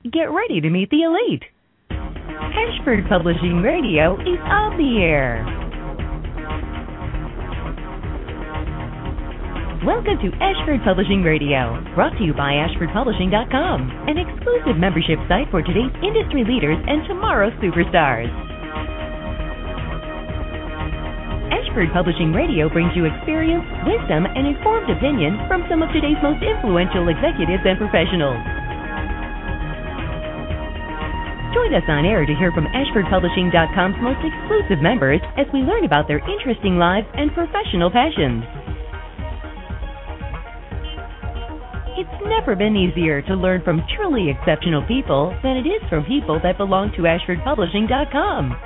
Get ready to meet the elite. Ashford Publishing Radio is on the air. Welcome to Ashford Publishing Radio, brought to you by AshfordPublishing.com, an exclusive membership site for today's industry leaders and tomorrow's superstars. Ashford Publishing Radio brings you experience, wisdom, and informed opinion from some of today's most influential executives and professionals. Join us on air to hear from AshfordPublishing.com's most exclusive members as we learn about their interesting lives and professional passions. It's never been easier to learn from truly exceptional people than it is from people that belong to AshfordPublishing.com.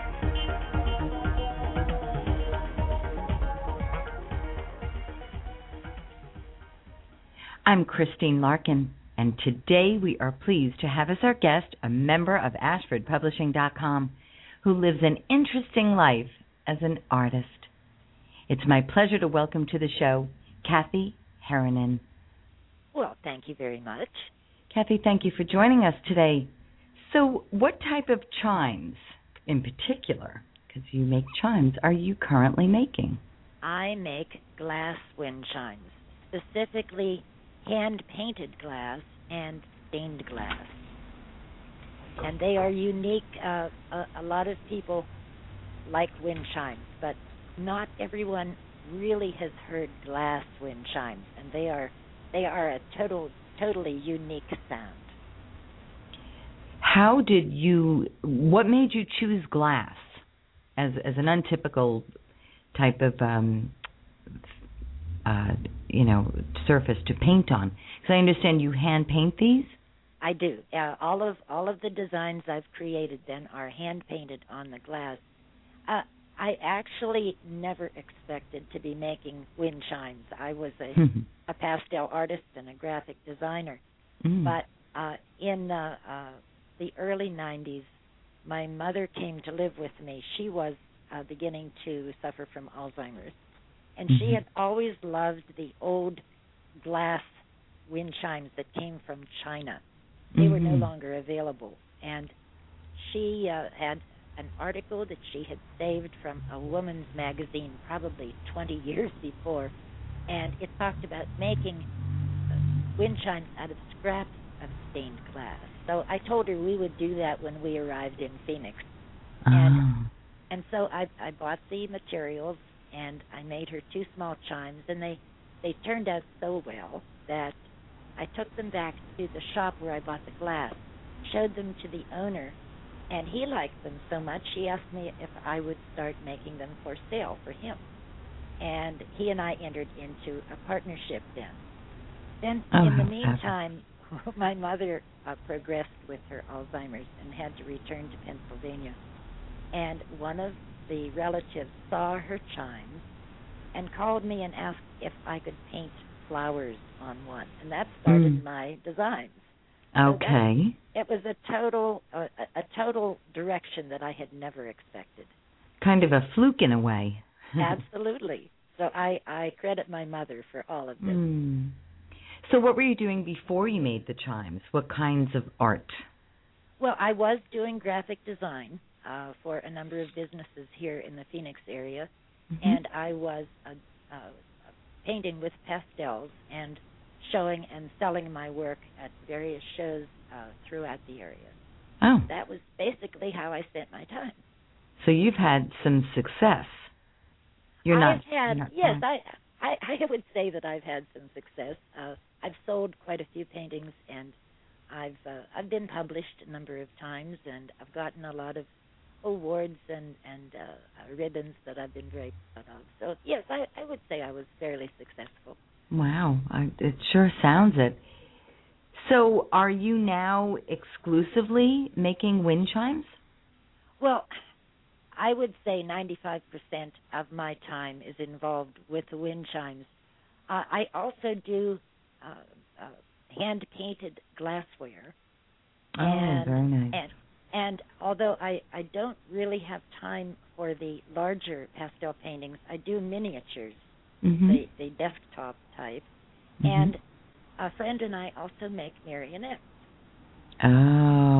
I'm Christine Larkin, and today we are pleased to have as our guest a member of AshfordPublishing.com who lives an interesting life as an artist. It's my pleasure to welcome to the show Kathy Heronen. Well, thank you very much. Kathy, thank you for joining us today. So what type of chimes in particular, because you make chimes, are you currently making? I make glass wind chimes, specifically hand-painted glass and stained glass. And they are unique. A lot of people like wind chimes, but not everyone really has heard glass wind chimes, and they are a totally unique sound. What made you choose glass as an untypical type of surface to paint on? Because I understand you hand paint these. I do. All of the designs I've created then are hand painted on the glass. I actually never expected to be making wind chimes. I was a pastel artist and a graphic designer. But in the early 90s, my mother came to live with me. She was beginning to suffer from Alzheimer's. And she had always loved the old glass wind chimes that came from China. They were no longer available. And she had an article that she had saved from a woman's magazine probably 20 years before, and it talked about making wind chimes out of scraps of stained glass. So I told her we would do that when we arrived in Phoenix. And so I bought the materials, and I made her 2 small chimes, and they turned out so well that I took them back to the shop where I bought the glass, showed them to the owner, and he liked them so much, he asked me if I would start making them for sale for him. And he and I entered into a partnership then. Then, in the meantime, my mother progressed with her Alzheimer's and had to return to Pennsylvania. And one of the relatives saw her chimes and called me and asked if I could paint flowers on one. And that started my designs. Okay. So it was a total direction that I had never expected. Kind of a fluke in a way. Absolutely. So I credit my mother for all of this. So what were you doing before you made the chimes? What kinds of art? Well, I was doing graphic design for a number of businesses here in the Phoenix area, and I was painting with pastels and showing and selling my work at various shows throughout the area. Oh. That was basically how I spent my time. So you've had some success. I would say that I've had some success. I've sold quite a few paintings, and I've been published a number of times, and I've gotten a lot of awards and ribbons that I've been very proud of. So yes, I would say I was fairly successful. Wow, it sure sounds it. So are you now exclusively making wind chimes? Well, I would say 95% of my time is involved with the wind chimes. I also do hand-painted glassware. Very nice. And although I don't really have time for the larger pastel paintings, I do miniatures, the desktop type. And a friend and I also make marionettes. Oh,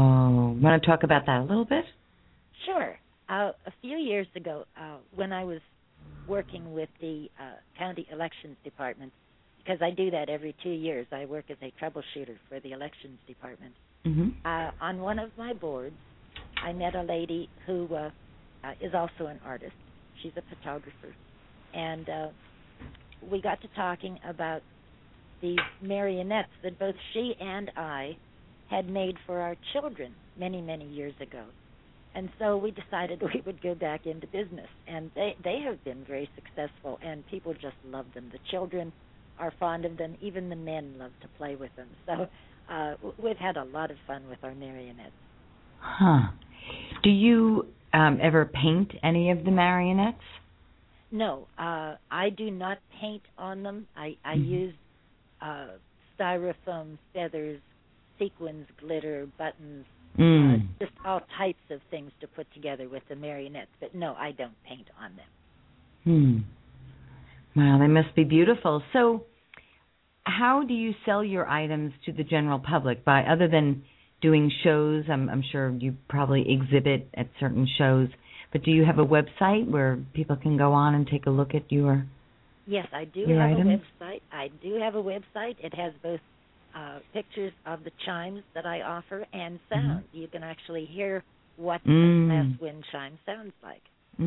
Want to talk about that a little bit? Sure. A few years ago, when I was working with the county elections department, because I do that every 2 years, I work as a troubleshooter for the elections department. On one of my boards, I met a lady who is also an artist. She's a photographer. And we got to talking about these marionettes that both she and I had made for our children many, many years ago. And so we decided we would go back into business. And they have been very successful, and people just love them. The children are fond of them. Even the men love to play with them. So we've had a lot of fun with our marionettes. Huh. Do you ever paint any of the marionettes? No, I do not paint on them. I use styrofoam, feathers, sequins, glitter, buttons, just all types of things to put together with the marionettes. But no, I don't paint on them. Wow, they must be beautiful. So how do you sell your items to the general public? By other than doing shows, I'm sure you probably exhibit at certain shows, but do you have a website where people can go on and take a look at your Yes, I do your have items? a website. I do have a website. It has both pictures of the chimes that I offer and sound. You can actually hear what a glass wind chime sounds like.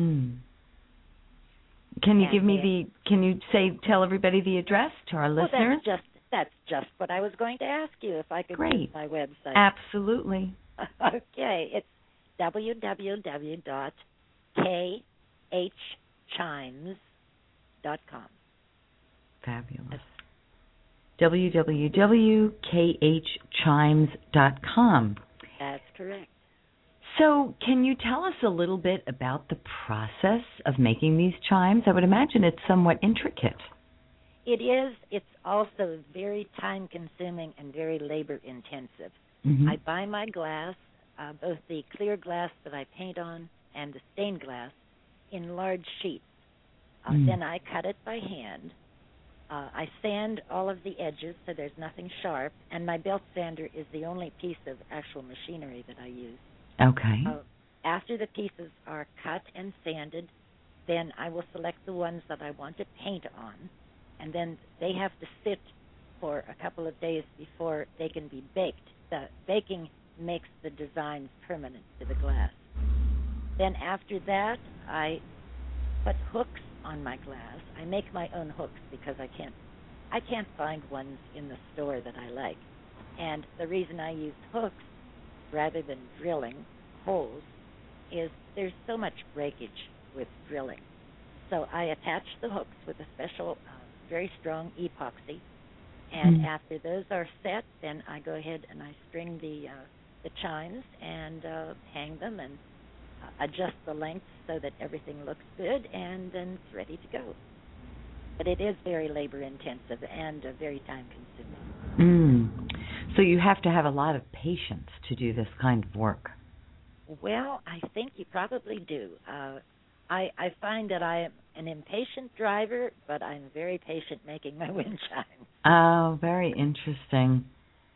Can you tell everybody the address to our listeners? That's just what I was going to ask you, if I could use my website. Absolutely. Okay, it's www.khchimes.com. Fabulous. www.khchimes.com. That's correct. So can you tell us a little bit about the process of making these chimes? I would imagine it's somewhat intricate. It is. It's also very time-consuming and very labor-intensive. I buy my glass, both the clear glass that I paint on and the stained glass, in large sheets. Then I cut it by hand. I sand all of the edges so there's nothing sharp, and my belt sander is the only piece of actual machinery that I use. Okay. After the pieces are cut and sanded, then I will select the ones that I want to paint on, and then they have to sit for a couple of days before they can be baked. The baking makes the designs permanent to the glass. Then after that, I put hooks on my glass. I make my own hooks because I can't find ones in the store that I like. And the reason I use hooks rather than drilling holes is there's so much breakage with drilling. So I attach the hooks with a special, very strong epoxy, and after those are set, then I go ahead and I string the chimes and hang them and adjust the length so that everything looks good, and then it's ready to go. But it is very labor-intensive and very time-consuming. So you have to have a lot of patience to do this kind of work. Well, I think you probably do. I find that I am an impatient driver, but I'm very patient making my wind chimes. Oh, very interesting.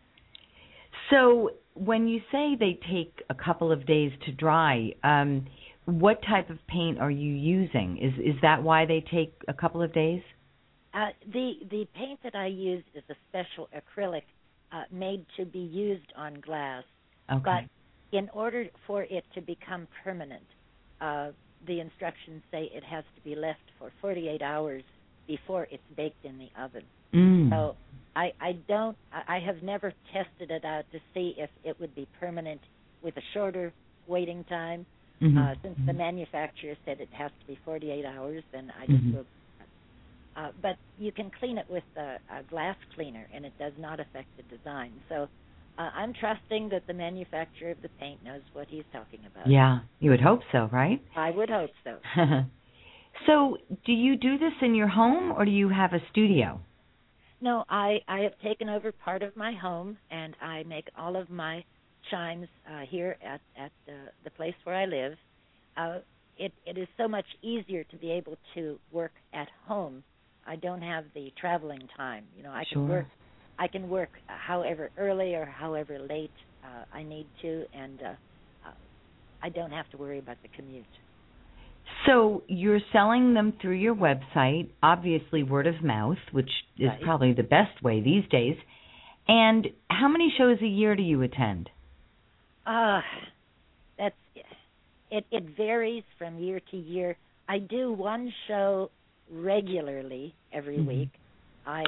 So when you say they take a couple of days to dry, what type of paint are you using? Is that why they take a couple of days? The paint that I use is a special acrylic made to be used on glass. Okay. But in order for it to become permanent, the instructions say it has to be left for 48 hours before it's baked in the oven. So I have never tested it out to see if it would be permanent with a shorter waiting time. Since the manufacturer said it has to be 48 hours, then I just will. But you can clean it with a glass cleaner, and it does not affect the design. So I'm trusting that the manufacturer of the paint knows what he's talking about. Yeah, you would hope so, right? I would hope so. So do you do this in your home, or do you have a studio? No, I have taken over part of my home, and I make all of my chimes here at the place where I live. It is so much easier to be able to work at home. I don't have the traveling time. I can work however early or however late I need to, and I don't have to worry about the commute. So you're selling them through your website, obviously word of mouth, which is Right. probably the best way these days. And how many shows a year do you attend? That's it varies from year to year. I do one show regularly every week. I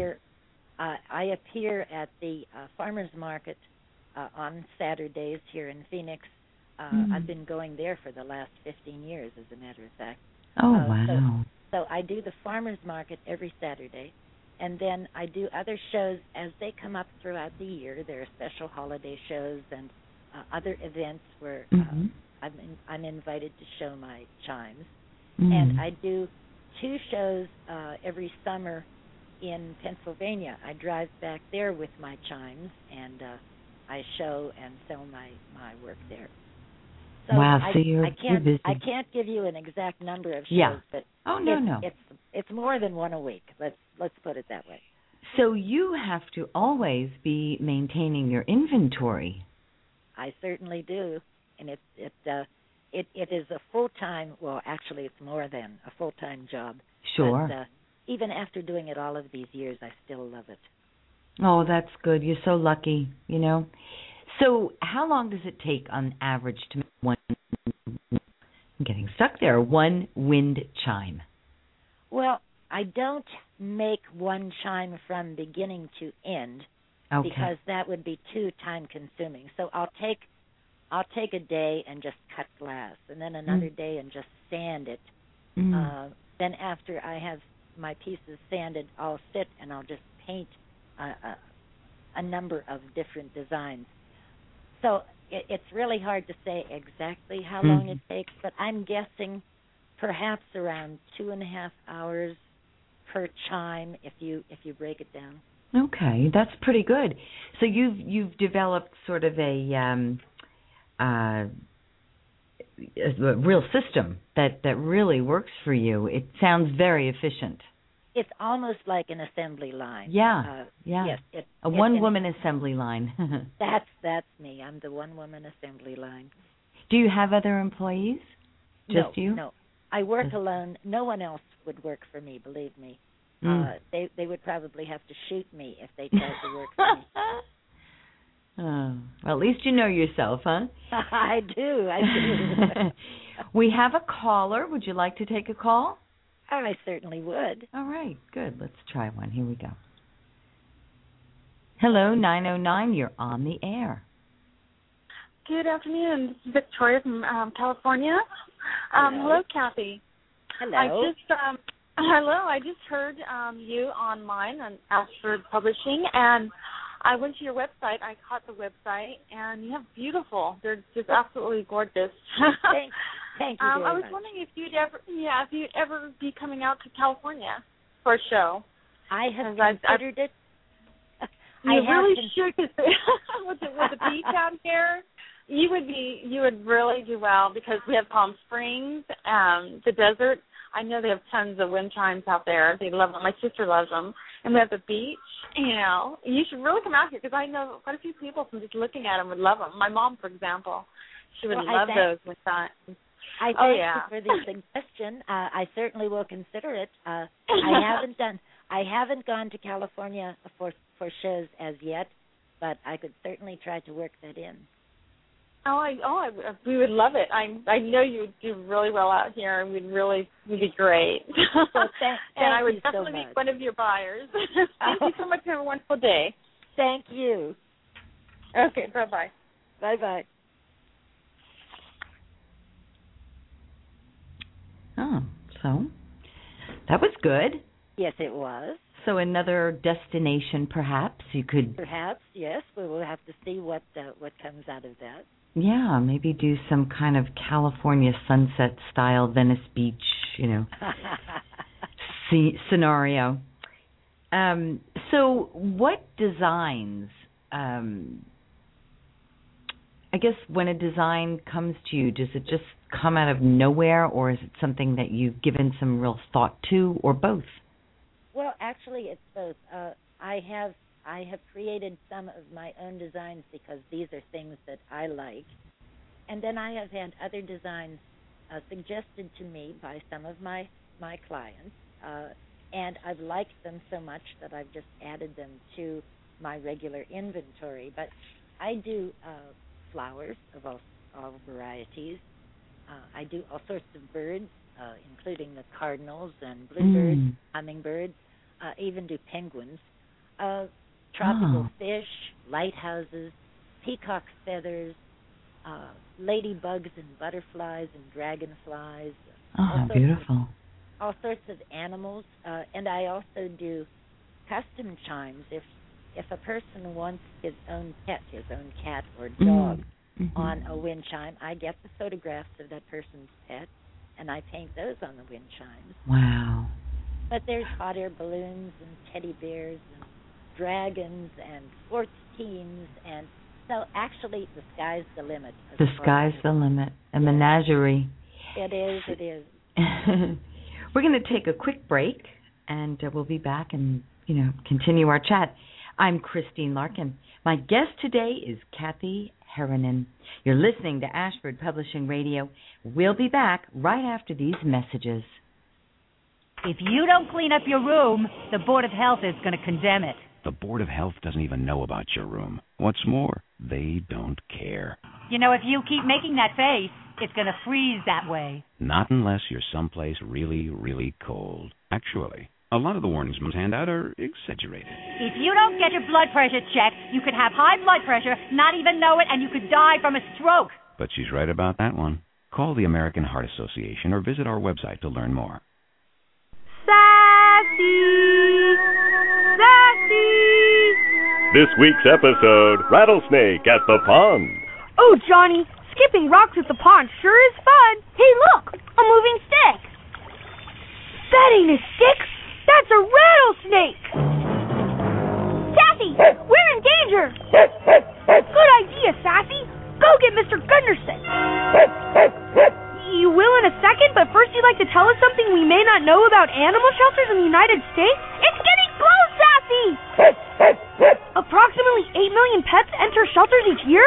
appear at the farmers market on Saturdays here in Phoenix. I've been going there for the last 15 years, as a matter of fact. Oh, wow. So I do the farmers market every Saturday, and then I do other shows as they come up throughout the year. There are special holiday shows and other events where I'm invited to show my chimes. And I do 2 shows every summer in Pennsylvania. I drive back there with my chimes, and I show and sell my work there. So wow, so you're busy. I can't give you an exact number of shows, but it's more than one a week. Let's put it that way. So you have to always be maintaining your inventory. I certainly do, and it is a full-time. Well, actually, it's more than a full-time job. Sure. But, even after doing it all of these years, I still love it. Oh, that's good. You're so lucky, you know. So how long does it take on average to make one, I'm getting stuck there, one wind chime? Well, I don't make one chime from beginning to end because that would be too time-consuming. So I'll take a day and just cut glass, and then another day and just sand it. Then after I have my pieces sanded, I'll sit and I'll just paint a number of different designs. So it's really hard to say exactly how long it takes, but I'm guessing perhaps around 2.5 hours per chime if you break it down. Okay, that's pretty good. So you've developed sort of a real system that really works for you. It sounds very efficient. It's almost like an assembly line. Yeah. Yes, a one-woman assembly line. That's me. I'm the one-woman assembly line. Do you have other employees? Just you? No. I work alone. No one else would work for me, believe me. They would probably have to shoot me if they tried to work for me. Oh, well, at least you know yourself, huh? I do. We have a caller. Would you like to take a call? I certainly would. All right, good. Let's try one. Here we go. Hello, 909. You're on the air. Good afternoon. This is Victoria from California. Hello, Kathy. Hello. I just heard you online on Ashford Publishing, and I went to your website. I caught the website, and you have beautiful. They're just absolutely gorgeous. Thank you very much. I was wondering if you'd ever be coming out to California for a show. I have considered it. You really should, because with the beach out here, you would really do well, because we have Palm Springs, the desert. I know they have tons of wind chimes out there. They love them. My sister loves them. And we have the beach. You should really come out here, because I know quite a few people from just looking at them would love them. My mom, for example, she would love those wind chimes. I thank you for the suggestion. I certainly will consider it. I haven't gone to California for shows as yet, but I could certainly try to work that in. We would love it. I know you would do really well out here, and we'd be great. Well, and I would so definitely much. be one of your buyers. Thank you so much. Have a wonderful day. Thank you. Okay, bye-bye. Bye-bye. Oh, so that was good. Yes, it was. So another destination, perhaps you could. Perhaps, yes. We will have to see what comes out of that. Yeah, maybe do some kind of California sunset style Venice Beach, scenario. So what designs? I guess when a design comes to you, does it just come out of nowhere, or is it something that you've given some real thought to, or both? Well, actually, it's both. I I have created some of my own designs because these are things that I like. And then I have had other designs suggested to me by some of my clients, and I've liked them so much that I've just added them to my regular inventory. But I do flowers of all varieties. I do all sorts of birds, including the cardinals and bluebirds, hummingbirds, even do penguins, tropical fish, lighthouses, peacock feathers, ladybugs and butterflies and dragonflies. Beautiful. All sorts of animals. And I also do custom chimes. If a person wants his own pet, his own cat or dog on a wind chime, I get the photographs of that person's pet, and I paint those on the wind chimes. Wow. But there's hot air balloons and teddy bears and dragons and sports teams, and so actually the sky's the limit. The sky's the limit. A menagerie. It is, it is. We're going to take a quick break, and we'll be back and, continue our chat. I'm Christine Larkin. My guest today is Kathy Heronin. You're listening to Ashford Publishing Radio. We'll be back right after these messages. If you don't clean up your room, the Board of Health is going to condemn it. The Board of Health doesn't even know about your room. What's more, they don't care. If you keep making that face, it's going to freeze that way. Not unless you're someplace really, really cold. Actually, a lot of the warnings most hand out are exaggerated. If you don't get your blood pressure checked, you could have high blood pressure, not even know it, and you could die from a stroke. But she's right about that one. Call the American Heart Association or visit our website to learn more. Sassy! This week's episode, Rattlesnake at the Pond. Oh, Johnny, skipping rocks at the pond sure is fun. Hey, look, a moving stick. That ain't a stick. That's a rattlesnake. Sassy, we're in danger. Good idea, Sassy. Go get Mr. Gunderson. You will in a second, but first you'd like to tell us something we may not know about animal shelters in the United States? It's getting close, Sassy! Approximately 8 million pets enter shelters each year?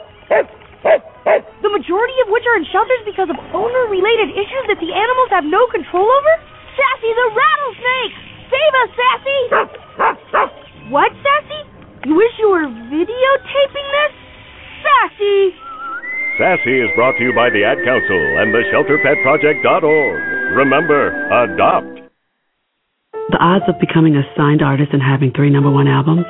The majority of which are in shelters because of owner-related issues that the animals have no control over? Sassy the rattlesnake! Save us, Sassy! What, Sassy? You wish you were videotaping this? Sassy! Sassy is brought to you by the Ad Council and the ShelterPetProject.org. Remember, adopt. The odds of becoming a signed artist and having 3 #1 albums?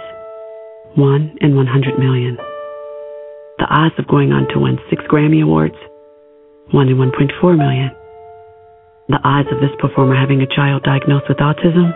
1 in 100 million. The odds of going on to win 6 Grammy Awards? 1 in 1.4 million. The odds of this performer having a child diagnosed with autism?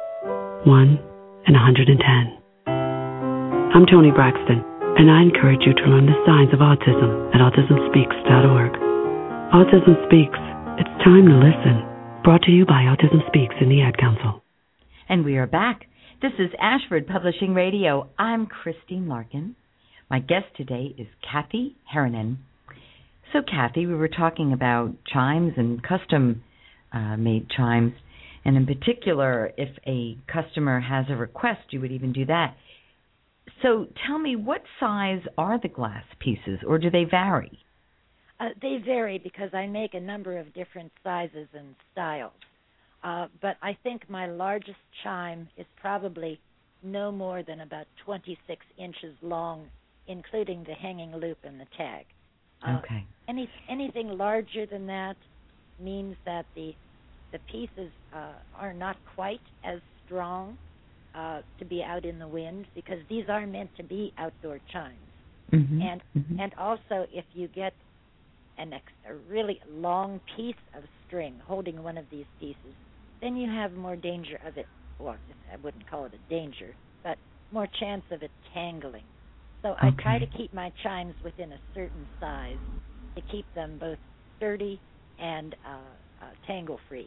1 in 110. I'm Toni Braxton, and I encourage you to learn the signs of autism at autismspeaks.org. Autism Speaks. It's time to listen. Brought to you by Autism Speaks and the Ad Council. And we are back. This is Ashford Publishing Radio. I'm Christine Larkin. My guest today is Kathy Heronin. So, Kathy, we were talking about chimes and custom-made chimes, and in particular, if a customer has a request, you would even do that. So tell me, what size are the glass pieces, or do they vary? They vary because I make a number of different sizes and styles. But I think my largest chime is probably no more than about 26 inches long, including the hanging loop and the tag. Okay. Anything larger than that means that the pieces are not quite as strong to be out in the wind, because these are meant to be outdoor chimes. And also, if you get a really long piece of string holding one of these pieces, then you have more danger of it, well, I wouldn't call it a danger, but more chance of it tangling. So I try to keep my chimes within a certain size to keep them both sturdy and tangle-free.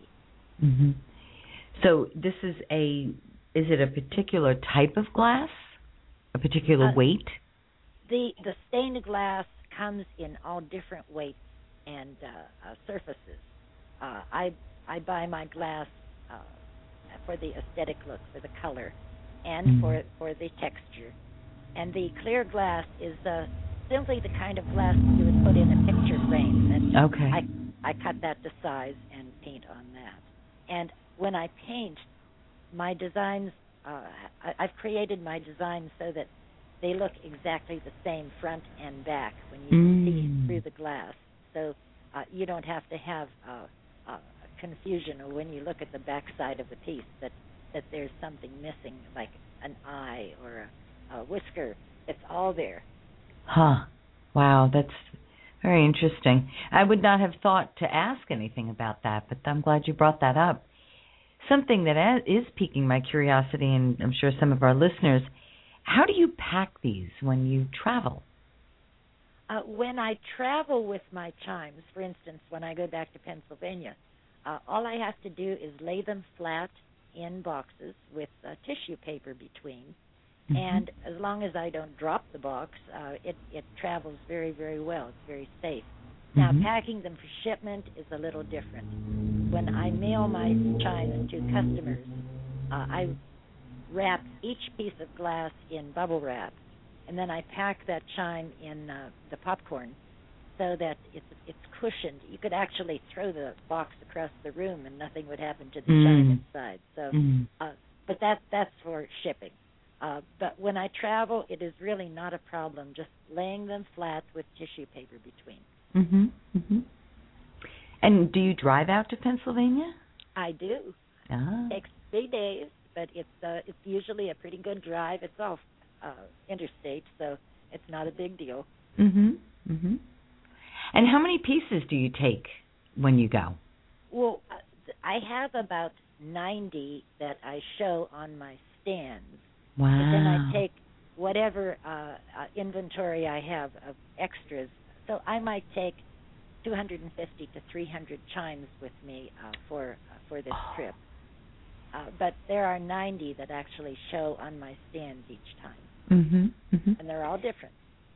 So this is it a particular type of glass? A particular weight? The stained glass comes in all different weights and surfaces. I buy my glass for the aesthetic look, for the color, and for the texture. And the clear glass is simply the kind of glass you would put in a picture frame. And okay. I cut that to size and paint on that. And when I paint, my designs, I've created my designs so that they look exactly the same front and back when you see through the glass. So you don't have to have confusion, or when you look at the back side of the piece that there's something missing, like an eye or a whisker. It's all there. Huh. Wow, that's very interesting. I would not have thought to ask anything about that, but I'm glad you brought that up. Something that is piquing my curiosity, and I'm sure some of our listeners, how do you pack these when you travel? When I travel with my chimes, for instance, when I go back to Pennsylvania, all I have to do is lay them flat in boxes with tissue paper between. And as long as I don't drop the box, it travels very, very well. It's very safe. Now, packing them for shipment is a little different. When I mail my chimes to customers, I wrap each piece of glass in bubble wrap, and then I pack that chime in the popcorn so that it's cushioned. You could actually throw the box across the room and nothing would happen to the chime inside. So, but that's for shipping. But when I travel, it is really not a problem, just laying them flat with tissue paper between. And do you drive out to Pennsylvania? I do. It takes 3 days, but it's usually a pretty good drive. It's off interstate, so it's not a big deal. And how many pieces do you take when you go? Well, I have about 90 that I show on my stands. Wow. But then I take whatever inventory I have of extras. So I might take 250 to 300 chimes with me for this trip. But there are 90 that actually show on my stands each time. And they're all different.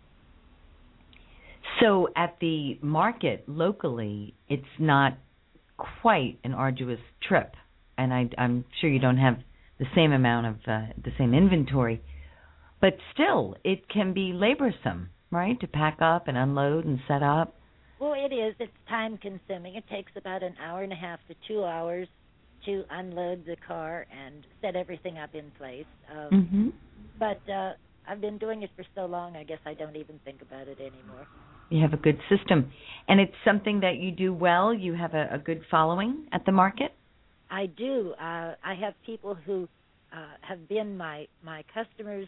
So at the market locally, it's not quite an arduous trip. And I'm sure you don't have the same amount of the same inventory, but still it can be laborsome, right, to pack up and unload and set up. Well, it is. It's time consuming. It takes about an hour and a half to 2 hours to unload the car and set everything up in place. But I've been doing it for so long, I guess I don't even think about it anymore. You have a good system, and it's something that you do well. You have a good following at the market. I do. I have people who have been my customers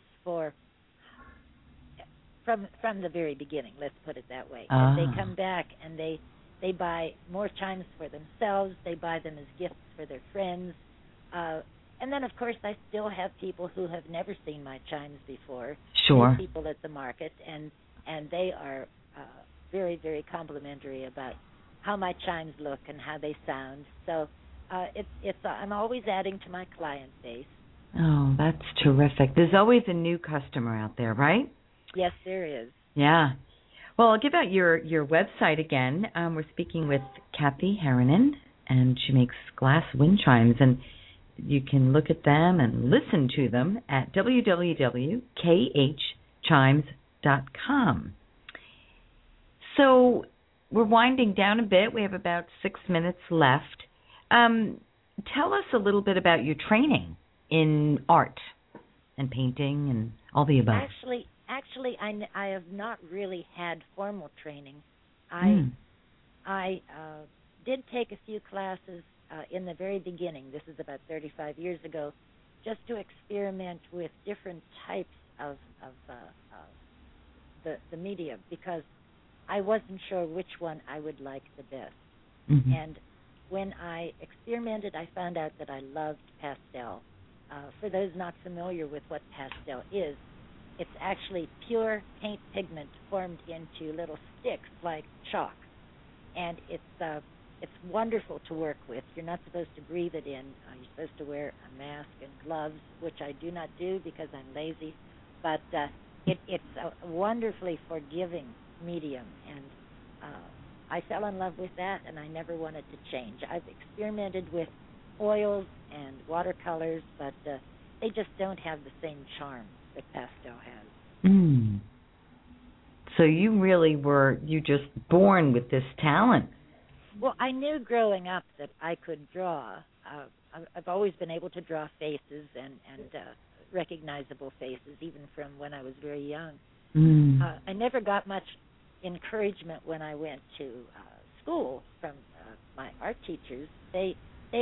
from the very beginning. Let's put it that way. And they come back and they buy more chimes for themselves. They buy them as gifts for their friends. And then, of course, I still have people who have never seen my chimes before. Sure. People at the market, and they are very, very complimentary about how my chimes look and how they sound. So I'm always adding to my client base. Oh, that's terrific. There's always a new customer out there, right? Yes, there is. Yeah. Well, I'll give out your website again. We're speaking with Kathy Harrinan, and she makes glass wind chimes, and you can look at them and listen to them at www.khchimes.com. So we're winding down a bit. We have about 6 minutes left. Tell us a little bit about your training in art and painting and all the above. Actually, I have not really had formal training. I did take a few classes in the very beginning. This is about 35 years ago, just to experiment with different types of the medium, because I wasn't sure which one I would like the best. And when I experimented, I found out that I loved pastel. For those not familiar with what pastel is, it's actually pure paint pigment formed into little sticks like chalk, and it's wonderful to work with. You're not supposed to breathe it in. You're supposed to wear a mask and gloves, which I do not do because I'm lazy. But it's a wonderfully forgiving medium, and I fell in love with that, and I never wanted to change. I've experimented with oils and watercolors, but they just don't have the same charm that pastel has. Mm. So you really were just born with this talent. Well, I knew growing up that I could draw. I've always been able to draw faces and recognizable faces, even from when I was very young. Mm. I never got much encouragement when I went to school from my art teachers. They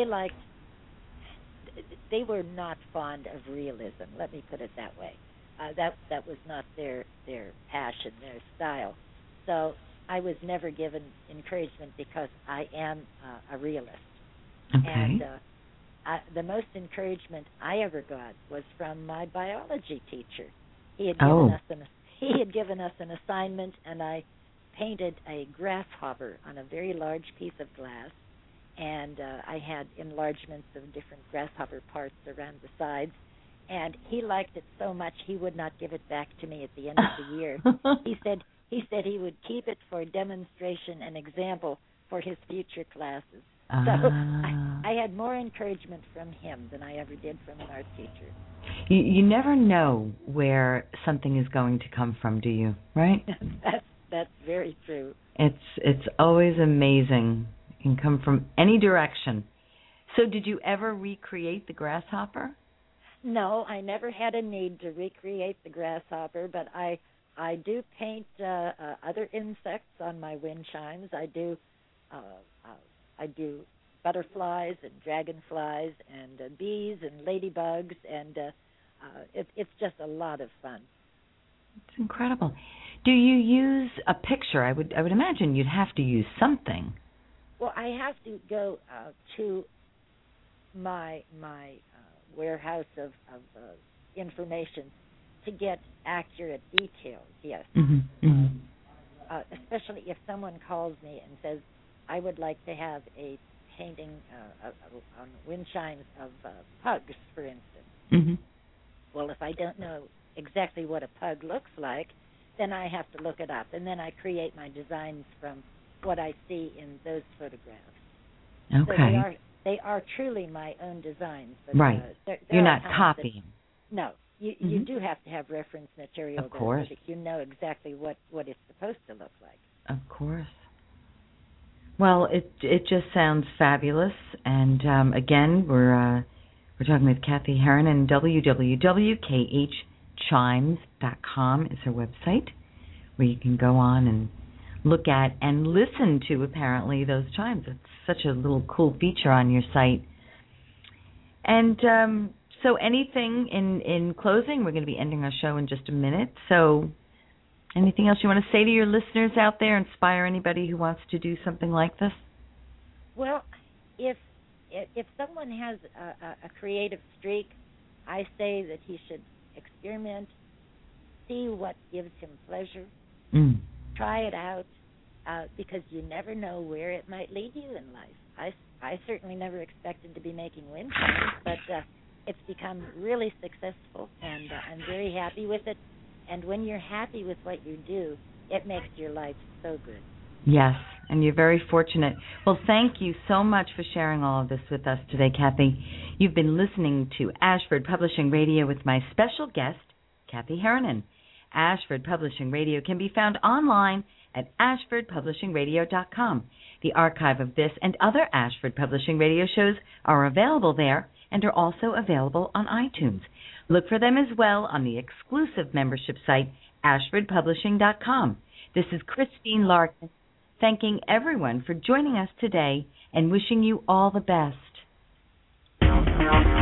were not fond of realism. Let me put it that way. That was not their passion, their style. So I was never given encouragement because I am a realist. Okay. And the most encouragement I ever got was from my biology teacher. He had given us an assignment, and I painted a grasshopper on a very large piece of glass, and I had enlargements of different grasshopper parts around the sides. And he liked it so much he would not give it back to me at the end of the year. He said he would keep it for demonstration and example for his future classes. So I had more encouragement from him than I ever did from an art teacher. You never know where something is going to come from, do you? Right? That's very true. It's always amazing. It can come from any direction. So did you ever recreate the grasshopper? No, I never had a need to recreate the grasshopper, but I do paint other insects on my wind chimes. I do butterflies and dragonflies and bees and ladybugs, and it's just a lot of fun. It's incredible. Do you use a picture? I would imagine you'd have to use something. Well, I have to go to my warehouse of information to get accurate details, yes. Mm-hmm. Mm-hmm. Especially if someone calls me and says, I would like to have a painting on wind chimes of pugs, for instance. Mm-hmm. Well, if I don't know exactly what a pug looks like, then I have to look it up, and then I create my designs from what I see in those photographs. Okay. So they are truly my own designs. But, right. You're not copying. No. You do have to have reference material, of course, so that you know exactly what it's supposed to look like. Of course. Well, it just sounds fabulous. And again, we're talking with Kathy Herron, and www.khchimes.com is her website, where you can go on and look at and listen to, apparently, those chimes. It's such a little cool feature on your site. And so anything in closing? We're going to be ending our show in just a minute. So anything else you want to say to your listeners out there, inspire anybody who wants to do something like this? Well, if someone has a creative streak, I say that he should experiment, see what gives him pleasure, try it out, because you never know where it might lead you in life. I certainly never expected to be making wind chimes, but it's become really successful, and I'm very happy with it. And when you're happy with what you do, it makes your life so good. Yes, and you're very fortunate. Well, thank you so much for sharing all of this with us today, Kathy. You've been listening to Ashford Publishing Radio with my special guest, Kathy Herron. Ashford Publishing Radio can be found online at ashfordpublishingradio.com. The archive of this and other Ashford Publishing Radio shows are available there and are also available on iTunes. Look for them as well on the exclusive membership site, ashfordpublishing.com. This is Christine Larkin, thanking everyone for joining us today and wishing you all the best.